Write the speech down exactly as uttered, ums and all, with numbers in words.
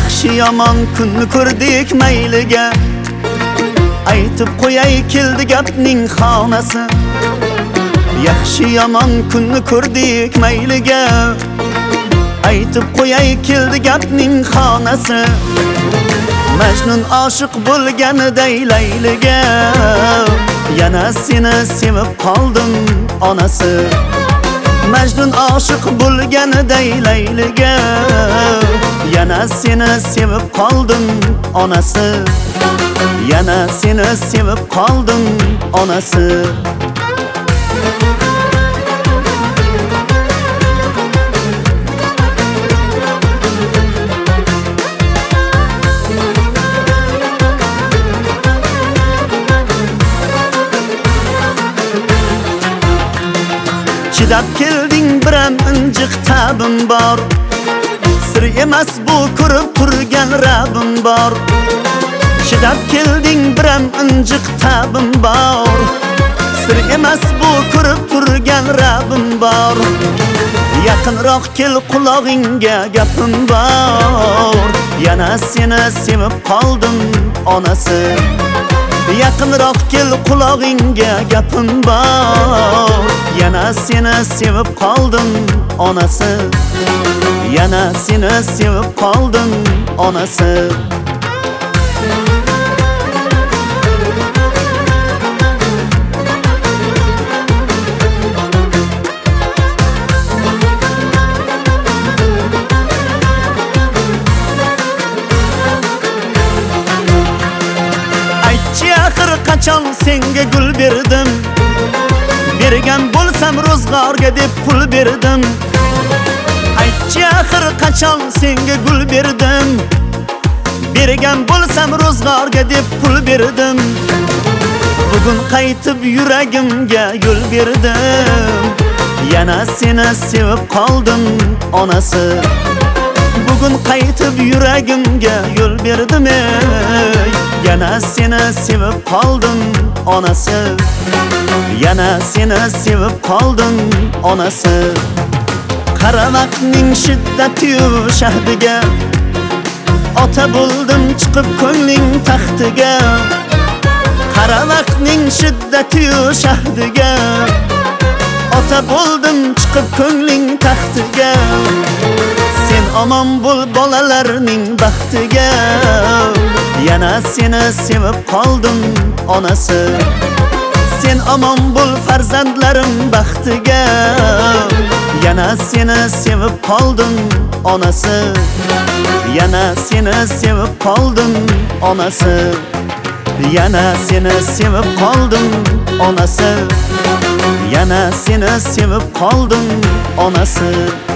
Yaxshi yomon kunni ko'rdik mayliga, aytib qo'yay keldi gapning xonasi. Yaxshi yomon kunni ko'rdik mayliga, aytib qo'yay keldi gapning xonasi. Majnun oshiq bo'lganiday Layliga, yana seni sevib qoldim onasi. Majnun oshiq bo'lganiday Layliga, yana seni sevib qoldim onasi. Yana seni sevib qoldim onasi. Chidab kelding biram injiq tabim bor, sir emas bu ko'rib turgan Rabbim bor. Chidab kelding biram injiq tabim bor, sir emas bu ko'rib turgan Rabbim bor. Yaqinroq kel qulog'ingga gapim bor, yana seni sevib qoldim onasi. Yaqinroq kel qulog'ingga gapim bor, yana seni sevib qoldim onasi. Yana seni sevib qoldim onasi. Axir qachon senga gul berdim, bergan bo'lsam ro'zg'orga deb pul berdim. Aytchi axir qachon senga gul berdim, bergan bo'lsam ro'zg'orga deb pul berdim. Bugun qaytib yuragimga yo'l berdim, yana seni sevib qoldim onasi. Bugun qaytib yuragimga yo'l berdim ey, yana seni sevib qoldim onasi. Yana seni sevib qoldim onasi. Qara vaqtning shiddati-yu shahdiga, ota bo'ldim chiqib ko'ngling taxtiga. Qara vaqtning shiddati-yu shahdiga, ota bo'ldim chiqib ko'ngling taxtiga. Sen omon bo'l bolalarning baxtiga, yana seni sevib qoldim onasi. Sen omon bo'l farzandlarim baxtiga, yana seni sevib qoldim onasi. Yana seni sevib qoldim onasi. Yana seni sevib qoldim onasi. Yana seni sevib qoldim onasi.